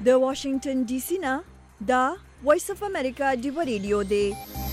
د واشنگټن ډي سي نه دا وایس اف امریکا دی ریډیو دی.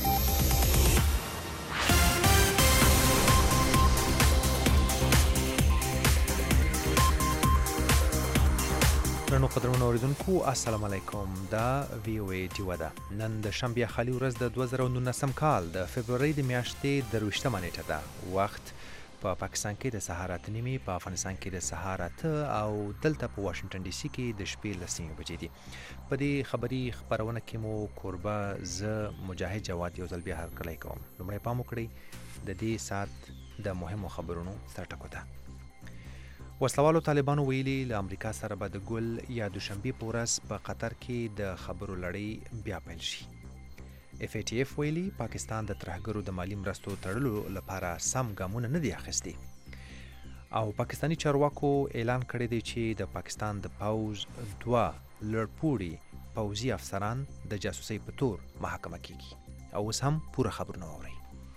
نو قدرمن اوریدونکو السلام علیکم. دا وی او ای ډیو ده. نن د شنبه خالي ورځ د 2019 کال د فبرवरी د میاشتې د 28 نیټه ده. وخت په پاکستان کې د سهار 8:30، په افغانستان کې د سهار 8 او دلته په واشنگټن ډي سي کې د شپې 10 بجې دي. په دې خبري خبرونه کې مو کوربه ز مجاهد جواد یو ځل بیا هرکلی کوم. لومړی پام وکړئ د دې سات د مهمو خبرونو سرټکو ته. وسلوالو طالبانو ویلي له امریکا سره به د ګل یا دوشنبه په ورځ په قطر کې د خبرو لړۍ بیا پیل شي. FATF ویلي پاکستان د ترهګرو د مالی مرستو تړلو لپاره سم ګامونه نه دي اخیستي. او پاکستانی چارواکو اعلان کړی دی چې د پاکستان د پوز 2 لوړپوړي پوځي افسران د جاسوسۍ په تور محاکمه کیږي. او اوس هم پوره خبرونه واورئ.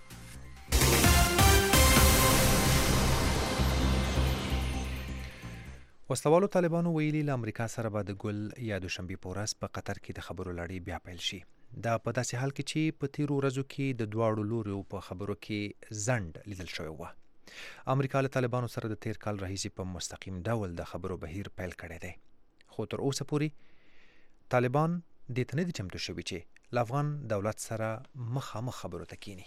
وسلوالو طالبانو ویلي له امریکا سره به د ګل یا دوشنبه په ورځ په قطر کې د خبرو لړۍ بیا پیل شي. دا په داسې حال کې چې په تیرو ورځو کې د دواړو لورو په خبرو کې ځنډ لیدل شوی و. امریکا له طالبانو سره د تیر کال راهیسې په مستقیم ډول د خبرو بهیر پیل کړی دی. خو تر اوسه پورې طالبان دې ته نه دي چمتو شوي چې له افغان دولت سره مخامخ خبرو ته کینی.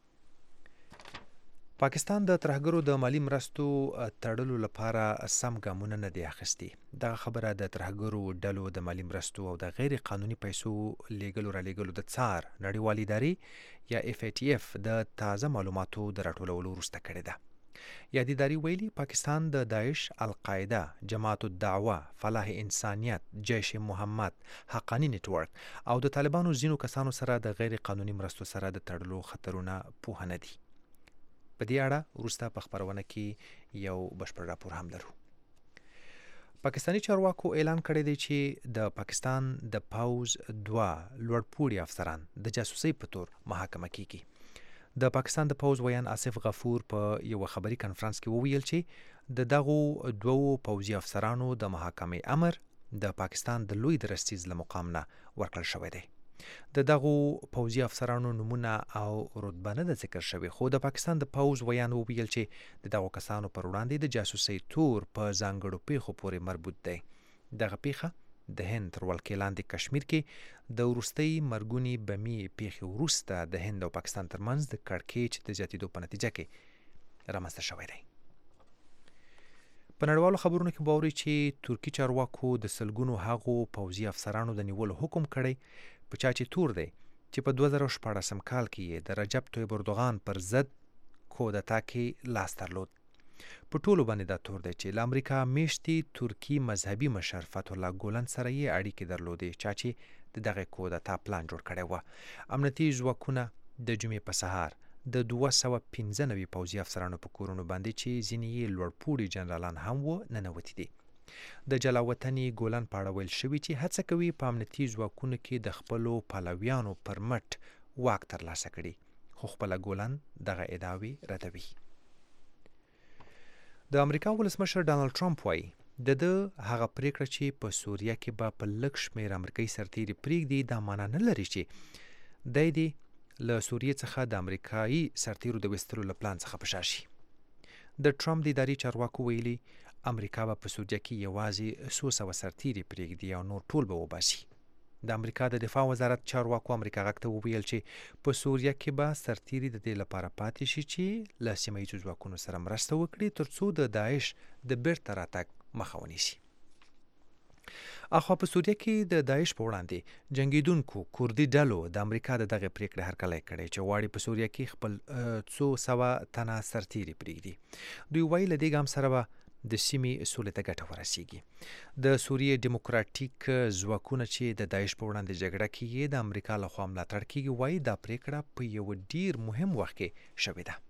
پاکستان د ترهګرو د مالی مرستو تړلو لپاره سم ګامونه نه دي اخیستي. دغه خبره د ترهګرو ډلو د مالی مرستو او د غیر قانوني پیسو لیږلو رالیږلو د څار نړیوالې ادارې یا FATF د تازه معلوماتو د راټولولو وروسته کړې ده. یادې ادارې ویلي پاکستان د داعش، القاعده، جماعت الدعوه، فلاح انسانیت، جیش محمد، حقانی نتورک او د طالبانو ځینو کسانو سره د غیر قانوني مرستو سره د تړلو خطرونه پوهه نه دي. په دې اړه وروسته په خبرونه کې یو بشپړ راپور هم لرو. پاکستانی چارواکو اعلان کړی دی چې د پاکستان د پوز 2 لوړپوړي افسران د جاسوسۍ په تور محاکمه کیږي. د پاکستان د پوز ویان آصف غفور په یو خبري کنفرانس کې وویل چې د دغو دوو پوځي افسرانو د محاکمې امر د پاکستان د لوی درستیز له مقام نه ورکړل شوی دی. د دغو پوځي افسرانو نمونه او رتبه نه ده ذکر شوی، خو د پاکستان د پوز ویان وویل چې د دغو کسانو پر وړاندې د جاسوسۍ تور په ځانګړو پیښو پورې مربوط دی. دغه پیښه د هند تر ولکې لاندې کشمیر کې د وروستۍ مرګونی بمي پیښې وروسته د هند او پاکستان ترمنځ د کړکېچ د زیاتېدو په نتیجه کې رامنځته شوی دی. په نړیوالو خبرونو کې باوري چې ترکی چارواکو د سلګونو هغو پوځي افسرانو د نیولو حکم کړی په چا چې تور دی چې په 2014 کال کې د رجب طیب اردوغان پر ضد کودتا کې لاس درلود. په ټولو باندې دا تور دی چې له امریکا میشتي ترکی مذهبي مشر فتح الله ګولن سره یې اړیکې درلودې چا چې د دغه کودتا پلان جوړ کړی و. امنیتي ځواکونه د جمعې په سهار د 295 پوځي افسرانو په کورونو باندې چې ځینې یې لوړپوړي جنرالان هم و ننوتي دي. د جلاوطنۍ ګولن په اړه ویل شوي چې هڅه کوي په امنیتي ځواکونو کې د خپلو پلویانو پر مټ واک ترلاسه کړي، خو خپله ګولن دغه ادعاوې ردوي. د امریکا ولسمشر ډانلډ ټرمپ وایي د هغه پریکړه چې په سوریه کې به په لږ شمېر امریکایي سرتیري پرېږدي دا معنا نه لري چې دی دې له سوریې څخه د امریکایي سرتیرو د ویستلو له پلان څخه په شا شي. د ټرمپ د ادارې چارواکو ویلي امریکا به په سوریه کې یوازې 200 سرتیري پرېږدي او نور ټول به وباسي. د امریکا د دفاع وزارت چارواکو امریکا غږ ته وویل چې په سوریه کې به سرتیري د دې لپاره پاتې شي چې له سیمه ییزو ځواکونو سره مرسته وکړي ترڅو د داعش د بیرته راتګ مخه ونیسي. اخوا په سوریه کې د داعش په وړاندې جنگیدونکو کوردي ډلو د امریکا د دغه پریکړې هرکلی کړی چې غواړي په سوریه کې خپل 200 تنه سرتیري پرېږدي. دوی وایي له دې ګام سره به د سیمې سولې ته ګټه ورسیږي. د سوریې ډیموکراتیک ځواکونه چې د داعش په وړاندې جګړه کې د امریکا لخوا ملاتړ کیږي وایي دا پریکړه په یو ډیر مهم وخت کې شوې ده.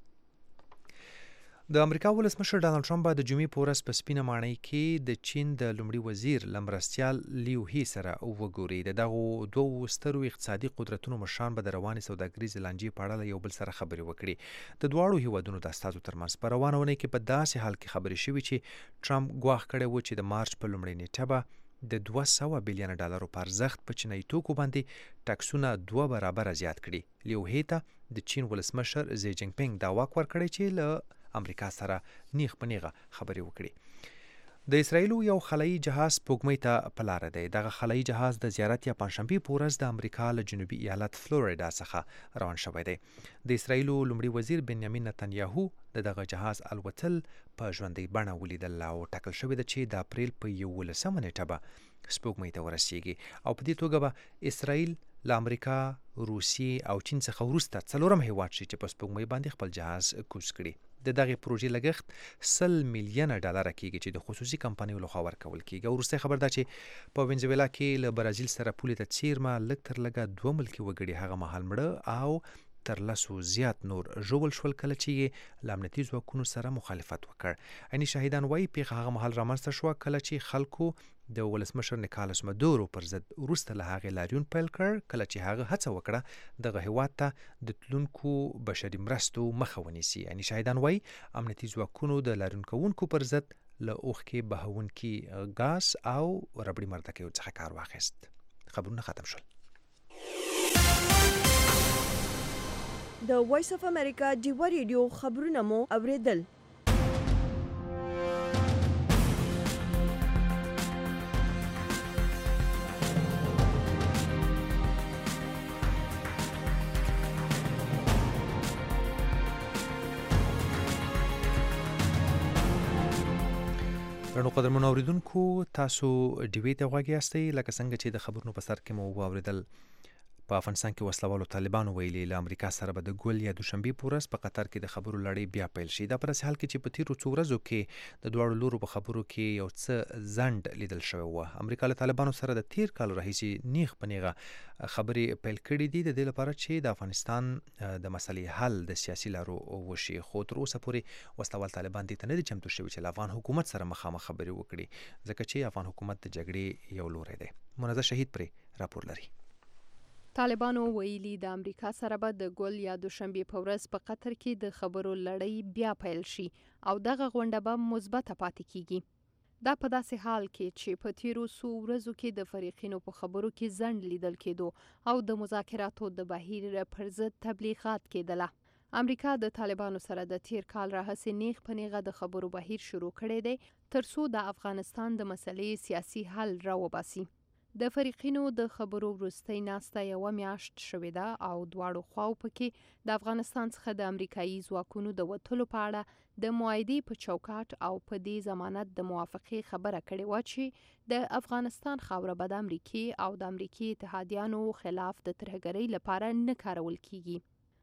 د امریکا ولسمشر ډانلډ ټرمپ د جمعې په ورځ په سپینه ماڼۍ کې د چین د لومړي وزیر لمرستیال لیو هی سره وګوري. د دغو دوو سترو اقتصادي قدرتونو مشران به د روانې سوداګریزې لانجې په اړه یو بل سره خبرې وکړي. د دواړو هیوادونو د استازو ترمنځ په روانه اونۍ کې په داسې حال کې خبرې شوې چې ټرمپ ګواښ کړی و چې د مارچ په لومړۍ نیټه به د 200 بلین ډالرو په ارزښت په چینایي توکو باندې ټکسونه 2 برابره زیات کړي. لیو هی ته د چین ولسمشر زی جین پینګ دا واک ورکړی چې له امریکا سره نیغ په نیغه خبرې وکړي. د اسرایلو یو خلایي جهاز سپوږمۍ ته په لاره دی. دغه خلایي جهاز د زیارت یا پنجشنبې په ورځ د امریکا له جنوبي ایالت فلوریډا څخه روان شوی دی. د اسرایلو لومړي وزیر بنیامین نتنیاهو دغه جهاز الوتل په ژوندۍ بڼه ولیدل او ټاکل شوی ده چې د اپریل په 11 نیټه به سپوږمۍ ته ورسیږي او په دې توګه به اسرایل له امریکا، روسیې او چین څخه وروسته څلورم هیواد شي چې په سپوږمۍ باندې خپل جهاز کوز کړي. د دغه پروژې لګښت 100 میلیونه ډالر کېږي چې د خصوصي کمپنیو لخوا ورکول کېږي. وروسته خبر ده چې په وینزویلا کې له برازیل سره پولې ته څیرمه لږ تر لږه 2 ملکي وګړي هغه مهال مړه او تر لسو زیات نور ژوبل شول کله چې یې له امنیتي ځواکونو سره مخالفت وکړ. عیني شاهدان وایي پیښه هغه مهال رامنځته شوه کله چې خلکو د ولسمشر نیکالس مدورو پر ضد وروسته له هغې لاریون پیل کړ، کله چې هغه هڅه وکړه دغه هیواد ته د تلونکو بشري مرستو مخه ونیسي. یعنی شاهدان وایي امنیتي ځواکونو د لاریون کوونکو پر ضد له اوښکې بهونکي ګاز او ربړي مردکیو څخه کار واخیست. خبرونه ختم شول. د وایس اف امریکا ډیوا ریډیو خبرونه مو اوریدل. رڼو قدرمنو اوریدونکو، تاسو ډیوی ته غوږ یاستئ. لکه څنګه چې د خبرونو په سر کې مو واوریدل، په افغانستان کې وسلوالو طالبانو ویلي له امریکا سره به د ګل یا دوشنبې په ورځ په قطر کې د خبرو لړۍ بیا پیل شي. دا په داسې حال کې چې په تیرو څو ورځو کې د دواړو لورو په خبرو کې یو څه ځنډ لیدل شوی و. امریکا له طالبانو سره د تیر کال راهیسې نیغ په نیغه خبرې پیل کړي دي د دې لپاره چې د افغانستان د مسلې حل د سیاسي لارو وشي، خو تر اوسه پورې وسلوال طالبان دې ته نه دي چمتو شوي چې له افغان حکومت سره مخامخ خبرې وکړي، ځکه چې افغان حکومت د جګړې یو لوری دی. منازه شهید پرې راپور لري. طالبانو ویلي د امریکا سره به د ګل یا دوشنبې په ورځ په قطر کې د خبرو لړۍ بیا پیل شي او دغه غونډه به مثبته پاتې کیږي. دا په داسې حال کې چې په تیرو څو ورځو کې د فریقینو په خبرو کې ځنډ لیدل کېدو او د مذاکراتو د بهیر پر ضد تبلیغات کېدله. امریکا د طالبانو سره د تیر کال راهیسې نیغ په نیغه د خبرو بهیر شروع کړی دی ترڅو د افغانستان د مسلې سیاسي حل راوباسي. د فریقینو د خبرو وروستۍ ناسته یوه میاشت شوې ده او دواړو خواو پکې د افغانستان څخه د امریکایي ځواکونو د وتلو په اړه د معاهدې په چوکاټ او په دې ضمانت د موافقې خبره کړې وه چې د افغانستان خاوره به د امریکې او د امریکې اتحادیانو خلاف د ترهګرۍ لپاره نه کارول کیږي.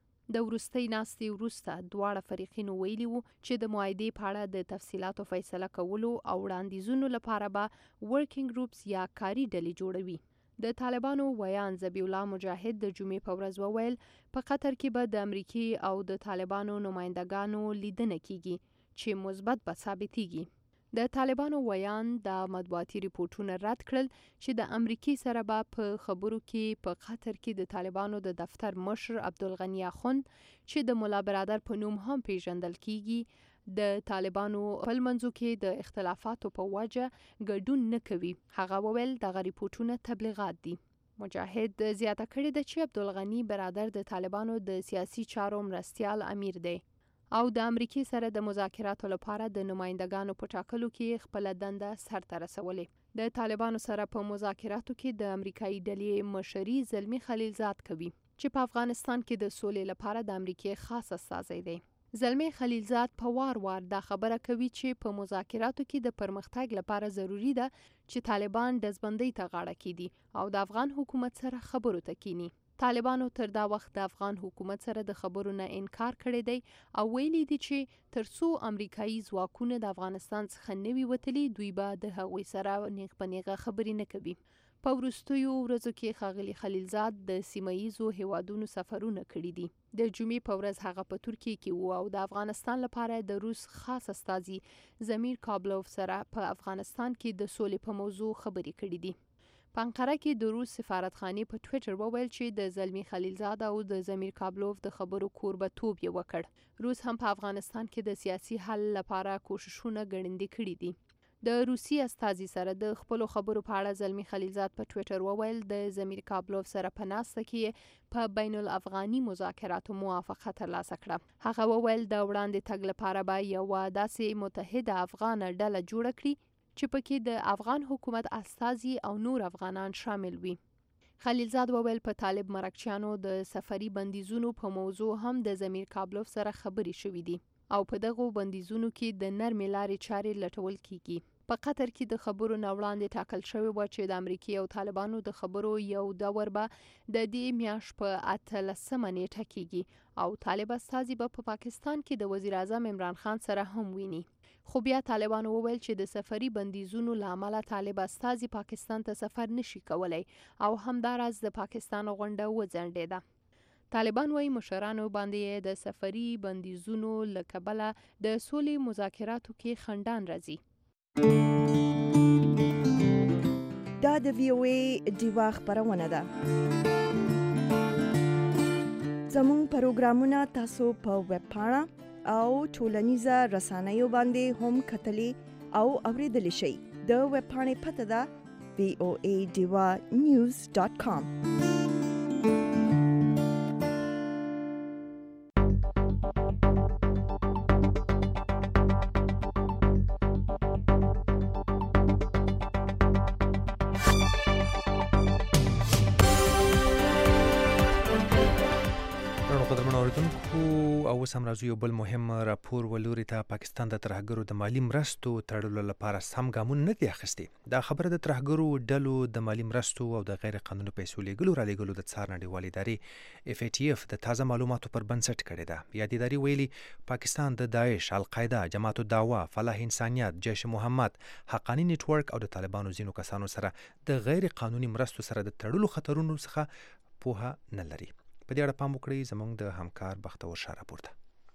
د وروستۍ ناستې وروسته دواړه فریقینو ویلي وو چې د معاهدې په اړه د تفصیلاتو فیصله کولو او وړاندیزونو لپاره به ورکینګ ګروپس یا کاري ډلې جوړوي. د طالبانو ویان ذبیح الله مجاهد د جمعې په ورځ وویل په قطر کې به د امریکې او د طالبانو نمایندګانو لیدنه کیږي چې مثبت به ثابتېږي. د طالبانو ویان د مطبوعاتي ریپورتونه رد کړل چې د امریکې سره به په خبرو کې په قطر کې د طالبانو د دفتر مشر عبدالغنی اخوند چې د ملا برادر په نوم هم پیژندل کیږي د طالبانو په منځو کې د اختلافاتو په وجه ګډون نه کوي. هغه وویل دغه ریپورتونه تبلیغات دي. مجاهد زیاته کړې ده چې عبدالغنی برادر د طالبانو د سیاسي چارو مرستیال امیر دی او د امریکې سره د مذاکراتو لپاره د نمایندګانو په ټاکلو کې خپل دنده سرته رسولې. د طالبانو سره په مذاکراتو کې د امریکایي ډلې مشري زلمی خلیلزاد کوي چې په افغانستان کې د سولې لپاره د امریکې خاص استازی دی. زلمی خلیلزاد په وار دا خبره کوي چې په مذاکراتو کې د پرمختګ لپاره ضروری ده چې طالبان دزبندۍ ته غاړه کیدي او د افغان حکومت سره خبرو ته کینی. طالبانو تر دا وخت د افغان حکومت سره د خبرو نه انکار کړی دی او ویلي دي چې ترڅو امریکایي ځواکونه د افغانستان څخه نه وي وتلي دوی به د هغوی سره نیغ په نیغه خبرې نه کوي. په وروستیو ورځو کې ښاغلي خلیلزاد د سیمه ییزو هیوادونو سفرونه کړي دي. د جمعې په ورځ هغه په ترکیه کې و او د افغانستان لپاره د روس خاص استازي زمیر کابلوف سره په افغانستان کې د سولې په موضوع خبرې کړي دي. په انقره کې د روس سفارتخانې په ټویټر وویل چې د زلمی خلیلزاد او د زمیر کابلوف د خبرو کوربه‌توب یې وکړ. روس هم په افغانستان کې د سیاسي حل لپاره کوششونه ګړندي کړي دي. د روسي استازي سره د خپلو خبرو په اړه زلمی خلیلزاد په ټویټر وویل د زمیر کابلوف سره په ناسته کې په بین الافغاني مذاکراتو موافقه ترلاسه کړه. هغه وویل د وړاندې تګ لپاره به یوه داسې متحده افغان ډله جوړه کړي چې پکې د افغان حکومت استازي او نور افغانان شامل وي. خلیلزاد وویل په طالب مرکچیانو د سفري بندیزونو په موضوع هم د زمیر کابلوف سره خبرې شوې دي او په دغو بندیزونو کې د نرمې لارې چارې لټول کیږي. په قطر کې د خبرو نه وړاندې ټاکل شوی و چې د امریکای او طالبانو د خبرو یو دور به د دې میاشت په 18 نیټه کېږي او طالب استازي به په پاکستان کې د وزیر اعظم عمران خان سره هم ویني. خو بیا طالبانو وویل چې د سفري بندیزونو له امله طالب استازي پاکستان ته سفر نشي کولی او همداراز د پاکستان غونډه وځنډېده. طالبان وايي مشرانو باندې د سفري بندیزونو له کبله د سولې مذاکراتو کې خنډان راځي. دا د VOA ډیوا خبرونه ده. زموږ پروګرامونه تاسو په ویب پاڼه او ټولنیزه رسنیو باندې هم کتلی او اوریدلی شئ. د ویب پاڼې پته ده voadivanews.com. اوس هم راځو یو بل مهم راپور ولوري ته. پاکستان د ترهګرو د مالی مرستو تړلو لپاره سم ګامونه نه دي اخیستي. دا خبره د ترهګرو ډلو د مالی مرستو او د غیر قانوني پیسو لیږلو رالیږلو د څار نړیوالې ادارې FATF د تازه معلوماتو پر بنسټ کړې ده. یادې ادارې ویلي پاکستان د داعش، القاعده، جماعت الدعوه، فلاح انسانیت، جیش محمد، حقانی نیټورک او د طالبانو ځینو کسانو سره د غیر قانوني مرستو سره د تړلو خطرونو څخه پوهه نه لري. په دې اړه پام وکړئ زموږ د همکار بختور شاه راپور ته.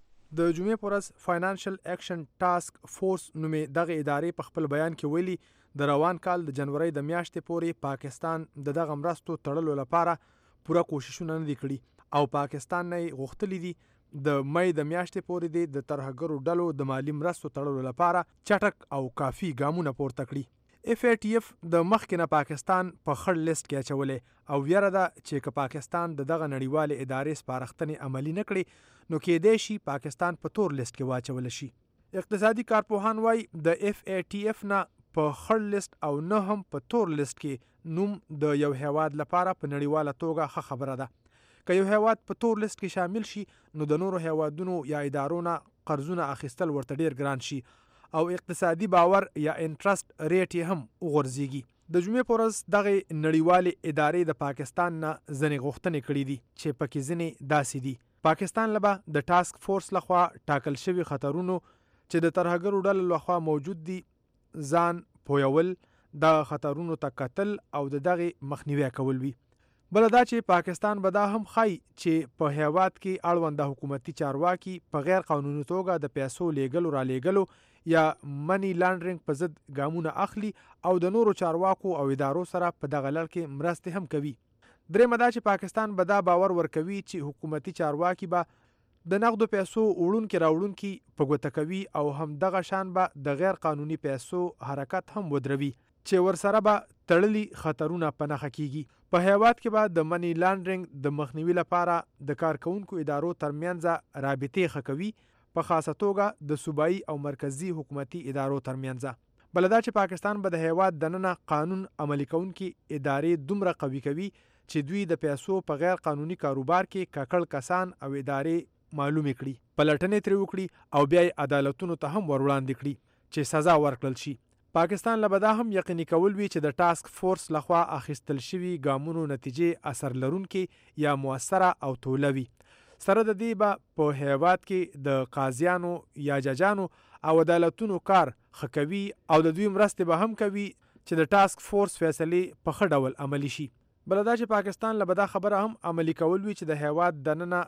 د جمعې پر ورځ فاینانشل اکشن ټاسک فورس نومې دغه ادارې په خپل بیان کې ویلي د روان کال د جنوري د میاشتې پورې پاکستان د دغه مرستو تړلو لپاره پوره کوششونه نه دي کړي او پاکستان نه غوښتلی دي د مې د میاشتې پورې د ترهګرو ډلو د مالی مرستو تړلو لپاره چټک او کافي ګامونه پورته کړي. FATF د مخکې نه پاکستان په خړ لیست کې اچولې او ویره ده چې که پاکستان د دغه نړیوالې ادارې سپارښتنې عملي نه کړي نو کېدای شي پاکستان په تور لیست کې واچول شي. اقتصادي کارپوهان وایي د FATF نه په خړ لیست او نه هم په تور لیست کې نوم د یو هیواد لپاره په نړیواله توګه ښه خبره ده. که یو هیواد په تور لیست کې شامل شي نو د نورو هیوادونو یا ادارو نه قرضونه اخیستل ورته ډیر ګران شي او اقتصادي باور یا انټرست ریټ یې هم وغورځيږي. د جمعې پر ورځ دغه نړیوالې ادارې د پاکستان نه ځنې غوښتنې کړې دي چې پکې ځینې داسې دي. پاکستان لبا د ټاسک فورس لخوا ټاکل شوی خطرونو چې د ترهګرو ډلو لخوا موجود دي ځان پویول، د خطرونو ته کتل او دغه مخنیوي کول وي. بل دا چې پاکستان به دا هم خای چې په هیواد کې اړونده حکومتي چارواکي په غیر قانوني توګه د پیسو لیږلو را لیږلو یا منی لانډرینګ په ضد ګامونه اخلي او د نورو چارواکو او ادارو سره په دغه لړ کې مرستې هم کوي. درېمه دا چې پاکستان به دا باور ورکوي چې حکومتي چارواکي به د نقدو پیسو وړونکي راوړونکي په ګوته کوي او هم دغه شان به د غیر قانوني پیسو حرکت هم ودروي چې ورسره به تړلي خطرونه په نښه کیږي. په هیواد کې به د منی لانډرینګ د مخنیوي لپاره د کارکونکو ادارو ترمنځ رابطې ښه کوي، په خاصه توګه د صوبایي او مرکزی حکومتي ادارو ترمنځ. بل دا چې پاکستان به د هیواد دننه قانون عملي کوونکي ادارې دومره قوي کوي چې دوی د پیسو په غیر قانوني کاروبار کې ککړ کسان او ادارې معلومې کړي، پلټنې ترې وکړي او بیا عدالتونو ته هم وړاندې کړي چې سزا ورکړل شي. پاکستان لبدا هم یقیني کول وی چې د ټاسک فورس لخوا اخیستل شوی ګامونو نتیجې اثر لرونکي یا موثره او تولوي. سره د دې به په هیواد کې د قاضیانو یا ججانو او عدالتونو کار ښه کوي او د دوی مرستې به هم کوي چې د ټاسک فورس فیصلې په ښه ډول عملي شي. بل دا چې پاکستان لبدا خبره هم عملي کول وی چې د هیواد دننه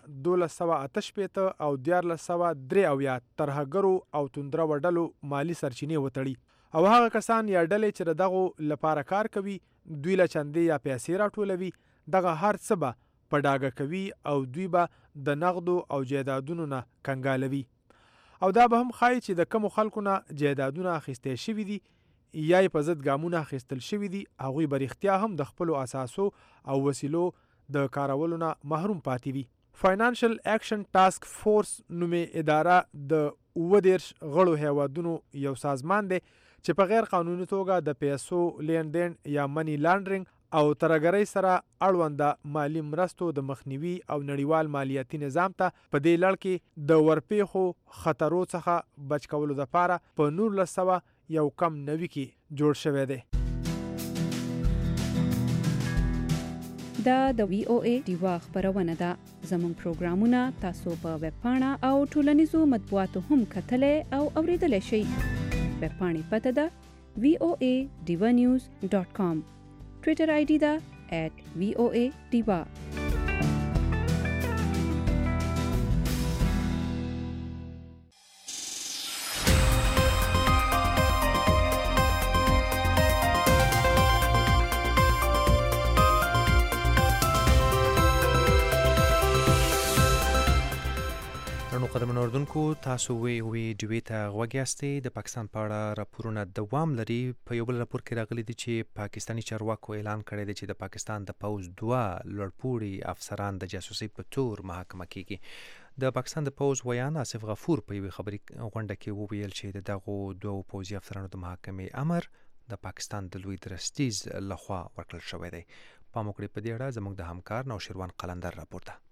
1288 او 1483 ترهګرو او توندره وډلو مالی سرچینې وتړي او هغه کسان یا ډلې چې دغه لپاره کار کوي دوی له چندې یا پیسې راټولوي، دغه هر څه به په ډاګه کوي او دوی به د نقدو او جایدادونو نه کنګالوي او دا به هم ښایي چې د کمو خلکو نه جایدادونه اخیستې شوي دي یا په ضد ګامونه اخیستل شوي دي هغوی به رښتیا هم د خپلو اساسو او وسیلو د کارولو نه محروم پاتې وي. فاینانشل اکشن ټاسک فورس نومې اداره د 29 غړو هیوادونو یو سازمان دی چې په غیر قانوني توګه د پیسو لیندین یا منی لانډرینګ او ترګرۍ سره اړونده مالی مرستو د مخنیوي او نړیوال مالیاتي نظام ته په دې لړ کې د ورپېښو خطرو څخه بچ کولو لپاره په 1990 کې جوړ شوی دی. دا د وی او ای ډیوا خبرونه ده. زموږ پروګرامونه تاسو په ویب پاڼه او ټولنیزو مطبوعاتو هم کتلای او اوریدلای شئ. ویب پاڼې پته ده voadevanews.com. ټویټر آی ډي ده @voadiva. قدمونو اردوونکو تاسو وی ډیوی ته غوږ یاستئ. د پاکستان په اړه راپورونه دوام لري. په یو بل راپور کې راغلي دي چې پاکستاني چارواکو اعلان کړی دی چې د پاکستان د پوځ 2 لوړپوړي افسران د جاسوسۍ په تور محاکمه کیږي. د پاکستان د پوځ ویان آصف غفور په یوې خبري غونډه کې وویل چې دغه 2 پوځي افسرانو د محاکمې امر د پاکستان د لوی درستیز لخوا ورکړل شوی دی. پام وکړئ په دې اړه زموږ د همکار نوشیروان قلندر راپور ده.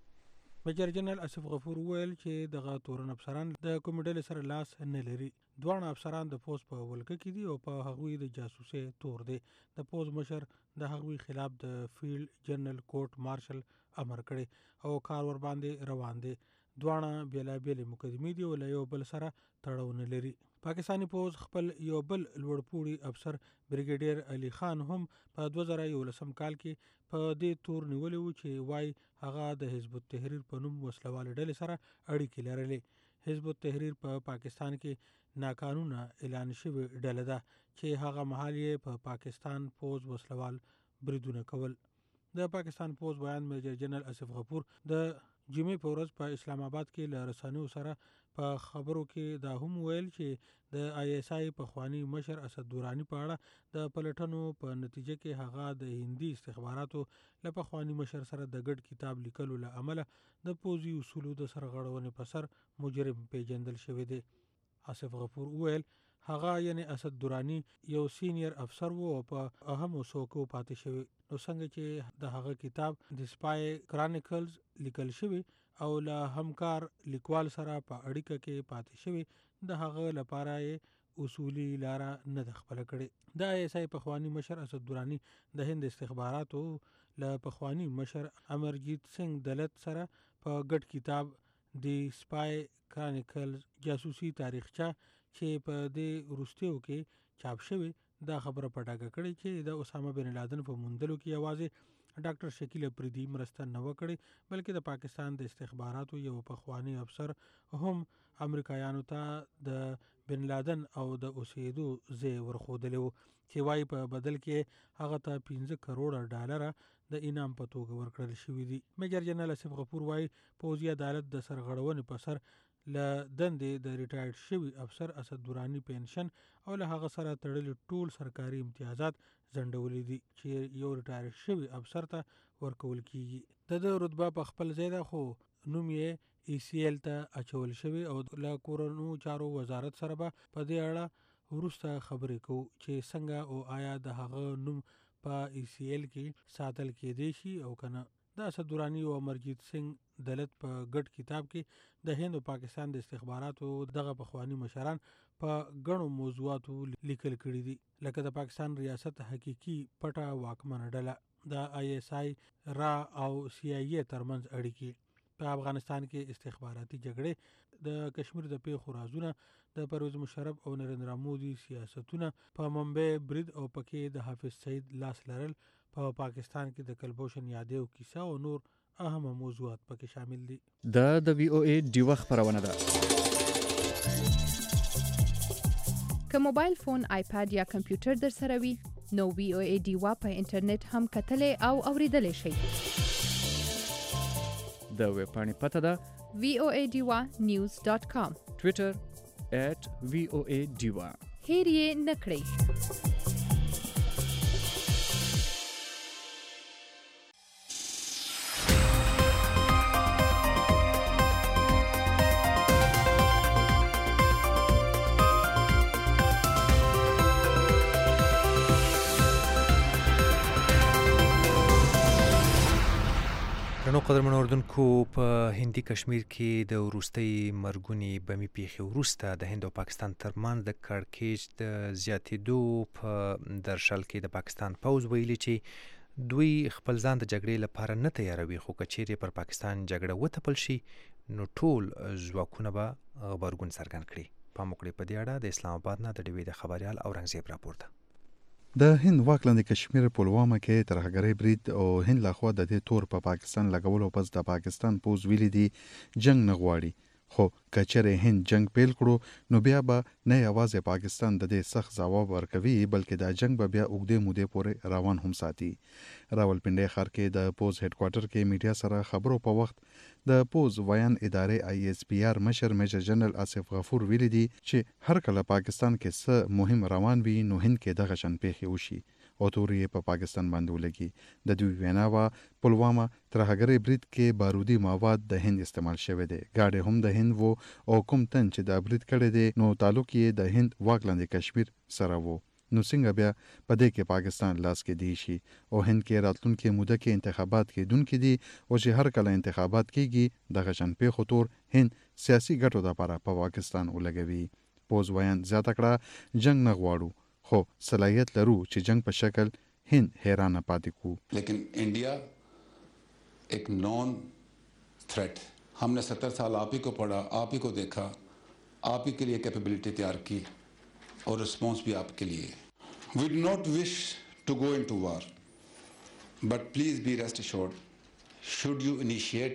میجر جنرال آصف غفور وویل چې دغه تورن افسران د کومې ډلې سره لاس نه لري. دواړه افسران د پوز په ولکه کې دي او په هغوی د جاسوسۍ تور دی. د پوز مشر د هغوی خلاف د فیلډ جنرال کورټ مارشل امر کړی او کار ور باندې روان دی. دواړه بیلابېلې مقدمې دي او له یو بل سره تړاو نه لري. پاکستانی پوز خپل یو بل لوړپوړي افسر بریګیډیر علي خان هم په 2011 کال کې په دې تور نیولې و چې وای هغه د حزب التحریر په نوم وسلوال ډلې سره اړیکې لرلې. حزب التحریر په پاکستان کې ناقانونه اعلان شوی ډله ده چې هغه مهال یې په پاکستان پوز وسلوال بریدونه کول. د پاکستان پوز بیان میجر جنرال آصف غفور د جمعې په ورځ په اسلام آباد کې له رسنیو سره په خبرو کې دا هم ویل چې د آی اس آی پخوانی مشر اسد دورانی په اړه د پلټنو په نتیجه کې هغه د هندي استخباراتو له پخوانی مشر سره د ګډ کتاب لیکلو له امله د پوځي اصولو د سرغړونې په سر مجرم پیژندل شوی دی. آصف غفور ویل هغه یعنی اسد دورانی یو سینیر افسر وو او په اهمو څوکو پاتې شوی. نو څنګه چې د هغه کتاب د سپای کرانیکلز لیکل شوی او له همکار لیکوال سره په اړیکه کې پاتې شوی د هغه لپاره اصولي لاره نه د خپل کړي. د آی اس آی پخوانی مشر اسد دورانی د هند استخباراتو له پخوانی مشر امرجیت سنگ دلت سره په ګډ کتاب د سپای کرانیکلز جاسوسي تاریخچه چې په دې وروستیو کې چاپ شوی دا خبره پټاګه کړي چې د اسامه بن لادن په موندلو کې یوازې ډاکټر شکیل افریدي مرسته نه وکړي بلکې د پاکستان د استخباراتو یو پخوانی افسر هم امریکایانو ته د بن لادن او د اوسېدو ځای ورښودلی و چې وایي په بدل کې هغه ته 15 کروڑه ډالر د انعام په توګه ورکړل شوي دي. میجر جنرال آصف غفور وایي پوځي عدالت د سرغړونې په سر له دندې د ریټایرډ شوي افسر اسد دورانی پنشن او له هغه سره تړلي ټول سرکاري امتیازات ځنډولي دي چې یو ریټایر شوي افسر ته ورکول کیږي. د رتبه په خپل ځای ده خو نوم یې ای سی ایل ته اچول شوی او له کورنو چارو وزارت سره به په دې اړه وروسته خبرې کوو چې څنګه او آیا د هغه نوم په ای سی ایل کې ساتل کېدی شي او کنه. د اسد دورانی او امرجیت سنگ دلت په ګډ کتاب کې د هند او پاکستان د استخباراتو دغه پخوانی مشران په غنو موضوعاتو لیکل کړي دي لکه د پاکستان ریاست حقيقي پټه واکمنه ډله د آی اس آی را او سی آی ای ترمنځ اړیکې په افغانستان کې استخباراتي جګړې د کشمیر د پیښو رازونه د پرویز مشرف او نریندرا مودي سیاستونه په ممبئی برید او پکې د حافظ سعید لاس لرل په پاکستان کې د کلبوشن یادیو کیسه او نور اهم موضوعات پکې شامل دي. د وی او ای ډیوه خبرونه ده. که موبایل فون، آیپاد یا کمپیوټر در سره وي نو وی او ای ډیوه په انټرنیټ هم کتلې او اوریدلې شئ. د ویب پاڼې پته ده voadevanews.com. ټویټر @voadiva. هیر یې نه کړئ. نو قدرمن اوردونکو په هندي کشمیر کې د وروستۍ مرګونی بمي پیښې وروسته د هند او پاکستان ترمنځ د کړکېچ د زیاتېدو په درشل کې د پاکستان پوځ ویلي چې دوی خپل ځان د جګړې لپاره نه تیاروي، خو که چیرې پر پاکستان جګړه وتپل شي نو ټول ځواکونه به غبرګون څرګند کړي. پام وکړئ په دې اړه د اسلام آباد نه د ډیوې د خبریال اورنګزیب راپور ده. د هند واک لاندې کشمیر پلوامه کې ترهګرۍ برید او هند لخوا د دې تور په پاکستان لګولو پس د پاکستان پوز ویلي دي جنگ نه غواړي، خو که چېرې هند جنگ پیل کړو نو بیا به نه یوازې پاکستان د دې سخت ځواب ورکوي بلکې دا جنگ به بیا اوږدې مودې پورې روان هم ساتي. راولپنډۍ ښار کې د پوز هډ کوارټر کې میډیا سره خبرو په وخت د پوز ویان ادارې ISPR مشر میجر جنرال آصف غفور ویلي دي چې هر کله پاکستان کې څه مهم روان وي نو هند کې دغه شان پیښې وشي او تورې په پاکستان باندې ولګي. د دوی وینا وا پلوامه ترهګرۍ برید کې بارودي مواد د هند استعمال شوی دی. ګاډي هم د هند وو او کوم تن چې د برید کړی دی نو تعلق یې د هند واک لاندې کشمیر سره وو. نو څنګه بیا په دې کې پاکستان لاس کې دی شي او هند کې راتلونکي موده کې انتخابات کېدونکي دي او چې هر کله انتخابات کېږي دغه شان پیښو تور هند سیاسي ګټو لپاره په پاکستان ولګوي. پوز ویان زیاته کړه جنگ نه غواړو خو صلاحیت لرو چې جنگ په شکل هند حیرانه پاتې کو. لیکن انڈیا ایک نون تھریٹ، ہم نے 70 سال آپ ہی کو پڑھا، آپ ہی کو دیکھا، آپ ہی کے لیے کیپیبلٹی تیار کی اور رسپانس بھی آپ کے لیے. We do not wish to go into war, but please be rest assured, should you initiate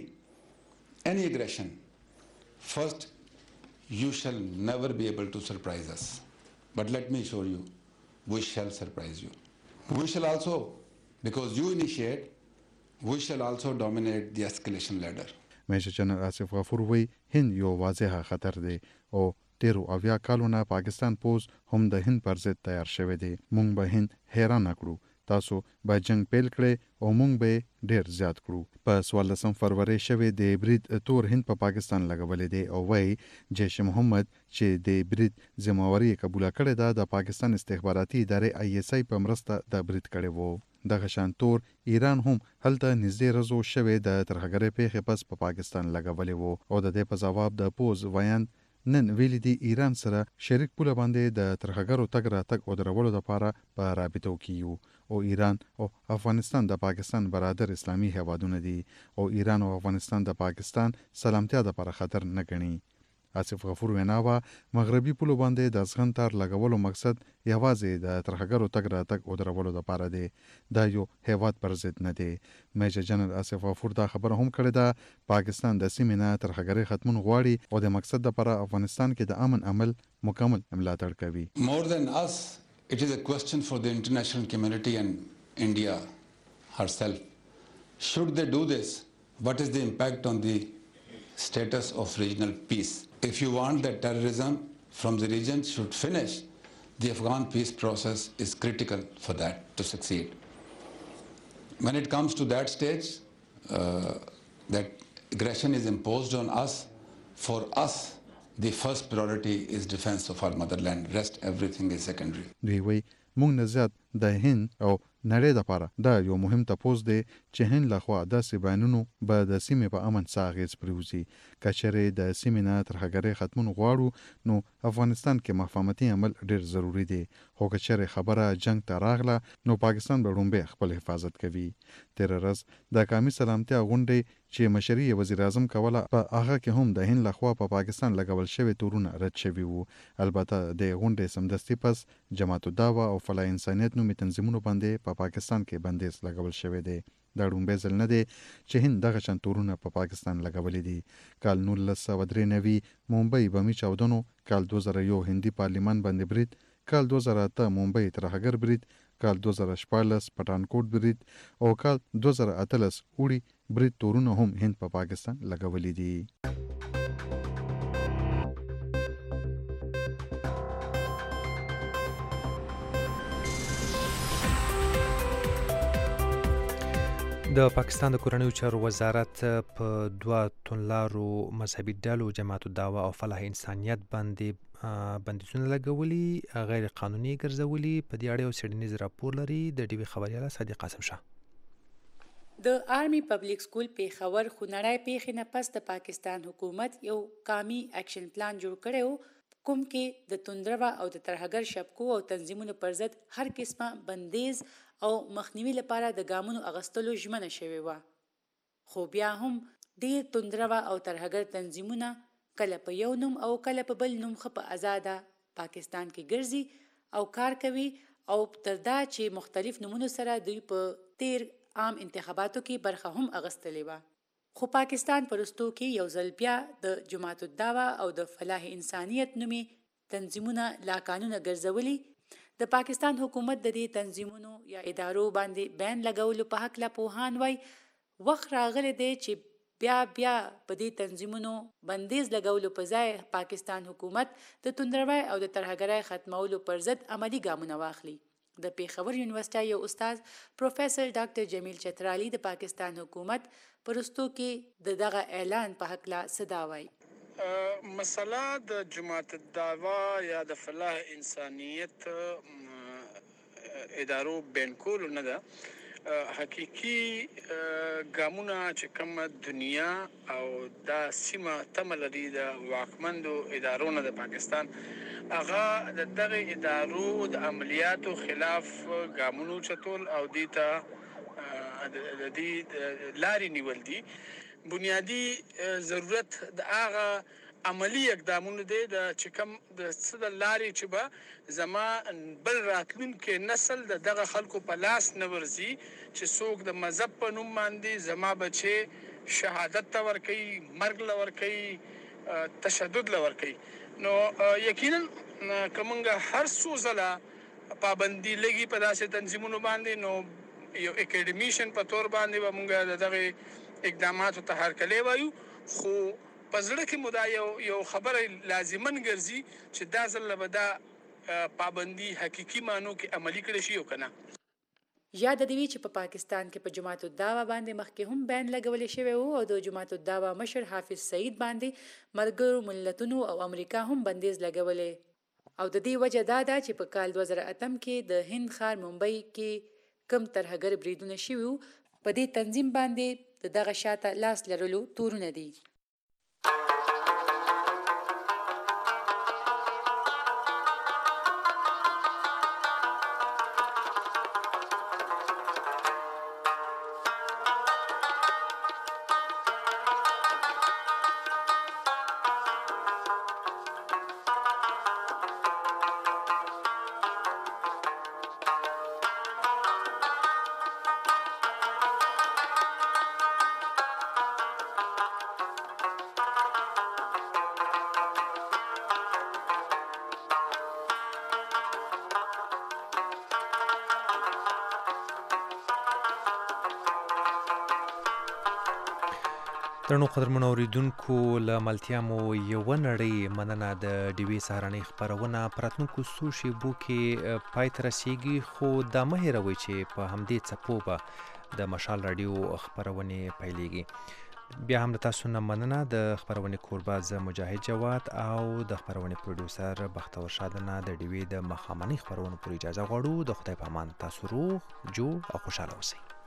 any aggression, first you shall never be able to surprise us. But let me assure you, we shall surprise you. We shall also, because you initiate, we shall also dominate the escalation ladder. میجر جنرال آصف غفور وی هند یو واضح خطر دی او تیرو اویا کالونه پاکستان پوز هم د هند پر ضد تیار شوی دی. مونږ به هند حیران کړو، تاسو به جنگ پیل کړئ او مونږ به ډیر زیات کړو. په 14 فروری شوی د برید تور هند په پاکستان لګولې دی او وای جیش محمد چې د برید ذمہواری قبول کړې ده د پاکستان استخباراتي ادارې ISI په مرسته د برید کړی وو. دغه شان تور ایران هم هلته نږدې رزو شوی د ترهګرۍ پیښې پس په پاکستان لګولې وو او د دې په ځواب د پوز ویان نن ویلي دي ایران سره شریک پوله باندې د ترهګرو تګ راتګ او درولو لپاره په رابطو کې یو او ایران او افغانستان د پاکستان برادر اسلامي هیوادونه دي او ایران او افغانستان د پاکستان سلامتیا لپاره خطر نه ګڼي. آصف غفور ویناوه مغربي پولو باندې د ځغن تار لګولو مقصد یوازې د ترهګرو تګ راتګ او درولو لپاره دی، دا یو هیواد پر ضد نه دی. میجر جنرال آصف غفور دا خبره هم کړې ده پاکستان د سیمې نه ترهګرۍ ختمون غواړي او د مقصد لپاره افغانستان کې د امن عمل مکمل ملاتړ کوي. More than us, it is a question for the international community and India herself. Should they do this? What is the impact on the status of regional peace? If you want that terrorism from the region should finish, the Afghan peace process is critical for that to succeed. When it comes to that stage, that aggression is imposed on us. For us, the first priority is defense of our motherland. Rest, everything is secondary. دوی وی مونږ نه زیات د هند او نړۍ لپاره دا یو مهم تپوس دی چې هند لخوا داسې بیانونو به د سیمې په امن څه اغېز پرېوځي. که چېرې د سیمې نه ترهګرۍ ختمون غواړو نو افغانستان کې مفاهمتي عمل ډېر ضروري دی، خو که چېرې خبره جنگ ته راغله نو پاکستان به لومبی خپل حفاظت کوي. تېره ورځ د قومي سلامتیا غونډې چې مشري وزیر اعظم کوله په هغه کې هم د هند لخوا په پاکستان لګول شوي تورونه رد شوي وو. البته د غونډې سمدستي پس جماعت الدعوه او فلاح انسانیت نومي تنظیمونو باندې په پاکستان کې بندیز لګول شوی دی. دا لومبی ځل نه دی چې هند دغه شان تورونه په پاکستان لګولي دي. کال 1993 ممبئی بمي چاودنو، کال 2001 هندي پارلیمان باندې برید، کال 2008 ممبئی ترهګر برید، کال 2014 پټانکوټ برید او کال 2018 اوړي برید تورونه هم هند په پاکستان لګولي دي. د پاکستان د کورنیو چارو وزارت په 2 توندلارو مذهبي ډلو جماعت الدعوه او فلاح انسانیت باندې بندیزونه لګولي غیر قانوني ګرځولي. په دې اړه یو څېړنیز راپور لري د ډي وي خبرياله صادق قاسم شاه. د آرمي پبلک سکول پیښور خونړی پیښې نه پس د پاکستان حکومت یو قومي اکشن پلان جوړ کړی کوم کې د توندروا او د ترهګر شبکو او تنظیمونو پر ضد هر قسمه بندیز او مخنیوي لپاره د ګامونو اغستلو ژمنه شوې وه. خو بیا هم ډېر توندروا او ترهګر تنظیمونه کله په یو نوم او کله په بل نوم ښه په ازاده پاکستان کې ګرځي او کار کوي او تر دا چې مختلف نومونو سره دوی په تیر عام انتخاباتو کې برخه هم اغستلې وه. خو پاکستان پرستو کې یو ځل بیا د جماعت الدعوه او د فلاح انسانیت نومي تنظیمونه لا قانونه ګرځولي. د پاکستان حکومت د دې تنظیمونو یا ادارو باندې بین لګولو په حق لا پوهان وای وخت راغلی دی چې بیا په دې تنظیمونو بندیز لګولو په ځای پاکستان حکومت د توندروي او د ترهګرۍ ختمولو پر ضد عملی ګامونه واخلي. د پیښور یونیورسيټي یو استاد پروفیسور ډاکټر جمیل چترالی د پاکستان حکومت پرستو کې دغه اعلان په حق لا صدا وای. مسله د جماعت الدعوه یا د فلاح انسانیت ادارو بین کول نه ده. حقيقي ګامونه چې کوم دنیا او د سیمه تمل لري د واکمندو ادارو نه د پاکستان هغه د دغه ادارو د عملیاتو خلاف ګامونو چتول او دیتا د دې لاري نیول دي. بنیادی ضرورت د هغه عملی اقدامونه دي د چې کوم د څه د لاري چې به زما بل راتلونکي نسل د دغه خلکو په لاس نه ورځي چې څوک د مذهب په نوم باندې زما بچي شهادت ته ورکوي، مرګ له ورکوي، تشدد له ورکوي. نو یقینا کومنګ هر څو ځله پابندي لګي په داسې تنظیمونو باندې نو یو اکیډمیشن په تور باندې به موږ دغه اقداماتو ته هرکلی وایو. خو په زړه کې مو دا یو خبره لازمن ګرځي چې دا ځل به دا پابندي حقيقي مانو کې عملي کړي شي او کنه. یاد دی چې په پاکستان کې په جماعت الدعوه باندې مخکې هم بین لګولې شوی او د جماعت الدعوه مشر حافظ سعید باندې ملګرو ملتونو او امریکا هم بندیز لګولې او د دې وجه دا ده چې په کال 2008 کې د هند ښار ممبئی کې کم ترهګر بریدونه شوي په دې تنظیم باندې دغه شاته لاس لرلو تورونه دي. درنو قدرمنو اوریدونکو له ملتیا مو یوه نړۍ مننه. د ډي وي سهارنۍ خپرونه په راتلونکو څو شېبو کې پای ته رسیږي، خو دا مه هېروئ چې په همدې څپو به د مشال راډیو خپرونې پیلېږي. بیا هم له تاسو نه مننه. د خپرونې کوربه زه مجاهد جواد او د خپرونې پروډوسر بختور شادنه د ډي وي د ماښامنۍ خپرونو پورې اجازه غواړو. د خدای په امان، تاسو روغ جوړ او خوشحاله اوسئ.